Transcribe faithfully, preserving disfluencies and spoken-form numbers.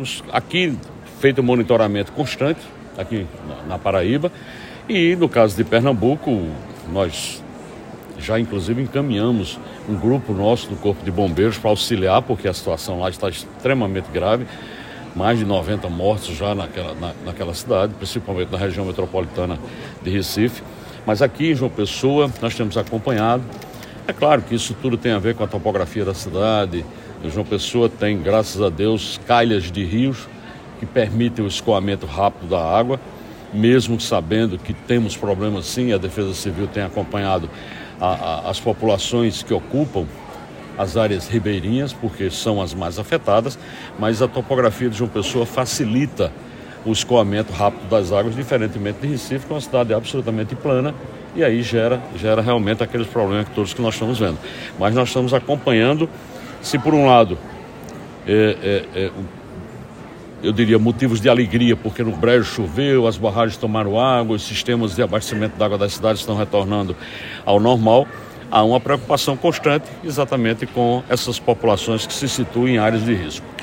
Temos aqui feito um monitoramento constante, aqui na Paraíba, e no caso de Pernambuco, nós já inclusive encaminhamos um grupo nosso do Corpo de Bombeiros para auxiliar, porque a situação lá está extremamente grave, mais de noventa mortos já naquela, na, naquela cidade, principalmente na região metropolitana de Recife. Mas aqui em João Pessoa nós temos acompanhado. É claro que isso tudo tem a ver com a topografia da cidade. João Pessoa tem, graças a Deus, calhas de rios que permitem o escoamento rápido da água, mesmo sabendo que temos problemas sim. A Defesa Civil tem acompanhado a, a, as populações que ocupam as áreas ribeirinhas, porque são as mais afetadas, mas a topografia de João Pessoa facilita o escoamento rápido das águas, diferentemente de Recife, que é uma cidade absolutamente plana, e aí gera, gera realmente aqueles problemas que todos que nós estamos vendo. Mas nós estamos acompanhando, se por um lado, é, é, é, eu diria motivos de alegria, porque no Brejo choveu, as barragens tomaram água, os sistemas de abastecimento da água das cidades estão retornando ao normal, há uma preocupação constante exatamente com essas populações que se situam em áreas de risco.